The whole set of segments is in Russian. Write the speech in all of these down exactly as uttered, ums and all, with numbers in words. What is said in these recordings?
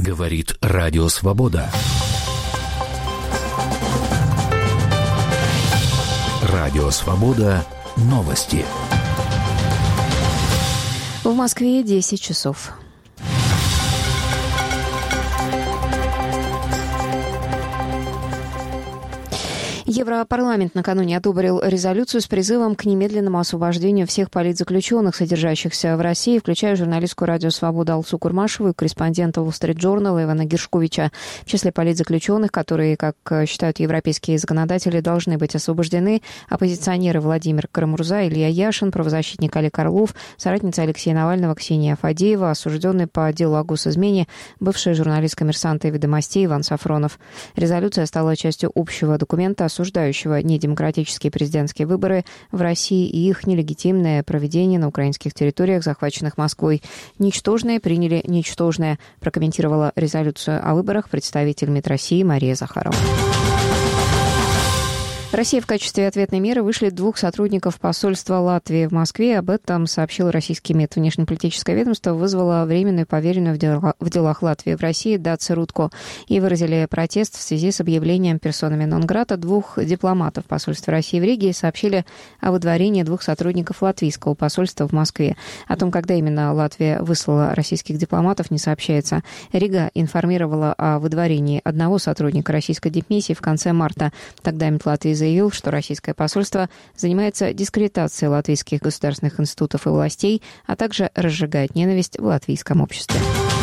Говорит Радио Свобода. Радио Свобода. Новости. В Москве десять часов. Европарламент накануне одобрил резолюцию с призывом к немедленному освобождению всех политзаключенных, содержащихся в России, включая журналистку «Радио Свобода» Алсу Курмашеву и корреспондента Wall Street Journal Ивана Гершковича. В числе политзаключенных, которые, как считают европейские законодатели, должны быть освобождены, оппозиционеры Владимир Карамурза, Илья Яшин, правозащитник Олег Орлов, соратница Алексея Навального Ксения Фадеева, осужденный по делу о госизмене бывший журналист «Коммерсанта» и «Ведомостей» Иван Сафронов. Резолюция стала частью общего документа, осуждающего недемократические президентские выборы в России и их нелегитимное проведение на украинских территориях, захваченных Москвой. «Ничтожные приняли ничтожное», прокомментировала резолюцию о выборах представитель МИД России Мария Захарова. Россия в качестве ответной меры вышлет двух сотрудников посольства Латвии в Москве. Об этом сообщил российский МИД. Внешнеполитическое ведомство вызвало временную поверенную в, дела, в делах Латвии в России Даци Рудко и выразили протест в связи с объявлением персонами нон-грата двух дипломатов посольства России в Риге и сообщили о выдворении двух сотрудников латвийского посольства в Москве. О том, когда именно Латвия выслала российских дипломатов, не сообщается. Рига информировала о выдворении одного сотрудника российской дипмиссии в конце марта. Тогда МИД Латвии заявил, что российское посольство занимается дискредитацией латвийских государственных институтов и властей, а также разжигает ненависть в латвийском обществе.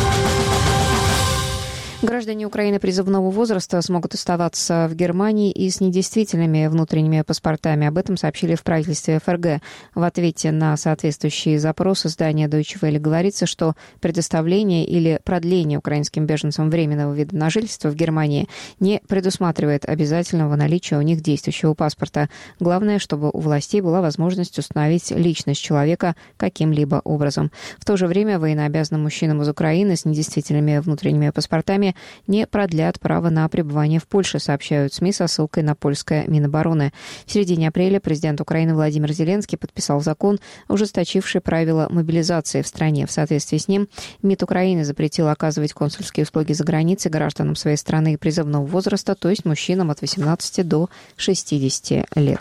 Граждане Украины призывного возраста смогут оставаться в Германии и с недействительными внутренними паспортами. Об этом сообщили в правительстве ФРГ. В ответе на соответствующие запросы издания Deutsche Welle говорится, что предоставление или продление украинским беженцам временного вида на жительство в Германии не предусматривает обязательного наличия у них действующего паспорта. Главное, чтобы у властей была возможность установить личность человека каким-либо образом. В то же время военнообязанным мужчинам из Украины с недействительными внутренними паспортами не продлят право на пребывание в Польше, сообщают СМИ со ссылкой на польское Минобороны. В середине апреля президент Украины Владимир Зеленский подписал закон, ужесточивший правила мобилизации в стране. В соответствии с ним МИД Украины запретил оказывать консульские услуги за границей гражданам своей страны призывного возраста, то есть мужчинам от восемнадцати до шестидесяти лет.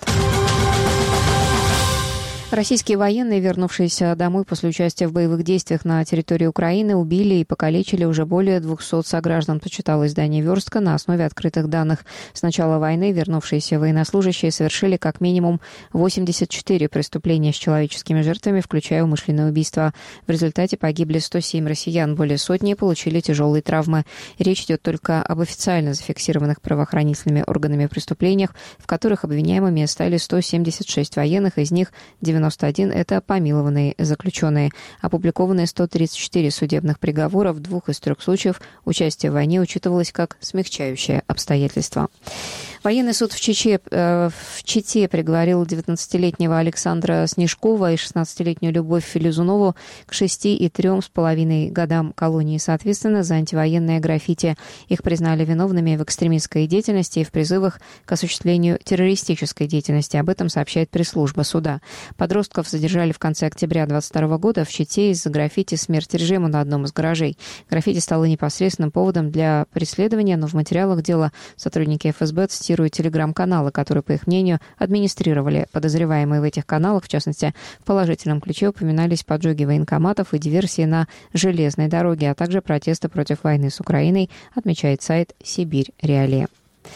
Российские военные, вернувшиеся домой после участия в боевых действиях на территории Украины, убили и покалечили уже более двухсот сограждан, почитало издание «Верстка» на основе открытых данных. С начала войны вернувшиеся военнослужащие совершили как минимум восемьдесят четыре преступления с человеческими жертвами, включая умышленное убийство. В результате погибли сто семь россиян, более сотни получили тяжелые травмы. Речь идет только об официально зафиксированных правоохранительными органами преступлениях, в которых обвиняемыми стали сто семьдесят шесть военных, из них девяносто один – это помилованные заключенные. Опубликованы сто тридцать четыре судебных приговора. В двух из трех случаев участие в войне учитывалось как смягчающее обстоятельство. Военный суд в Чече, э, в Чите приговорил девятнадцатилетнего Александра Снежкова и шестнадцатилетнюю Любовь Филизунову к шести и трем с половиной годам колонии, соответственно, за антивоенное граффити. Их признали виновными в экстремистской деятельности и в призывах к осуществлению террористической деятельности. Об этом сообщает пресс-служба суда. Подростков задержали в конце октября двадцать второго года в Чите из-за граффити «Смерть режиму» на одном из гаражей. Граффити стало непосредственным поводом для преследования, но в материалах дела сотрудники эф эс бэ цитируют телеграм-каналы, которые, по их мнению, администрировали. Подозреваемые в этих каналах, в частности, в положительном ключе упоминались поджоги военкоматов и диверсии на железной дороге, а также протесты против войны с Украиной, отмечает сайт «Сибирь Реалия».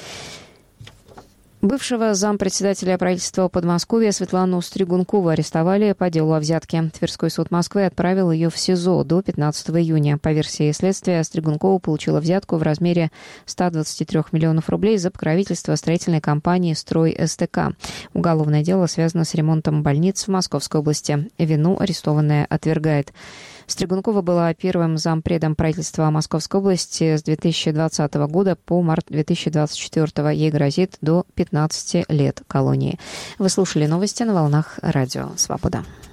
Бывшего зампредседателя правительства Подмосковья Светлану Стригункову арестовали по делу о взятке. Тверской суд Москвы отправил ее в СИЗО до пятнадцатого июня. По версии следствия, Стригункова получила взятку в размере ста двадцати трёх миллионов рублей за покровительство строительной компании «Строй эс тэ ка». Уголовное дело связано с ремонтом больниц в Московской области. Вину арестованная отвергает. Стригункова была первым зампредом правительства Московской области с две тысячи двадцатого года по март две тысячи двадцать четвёртого. Ей грозит до пятнадцати лет колонии. Вы слушали новости на волнах Радио Свобода.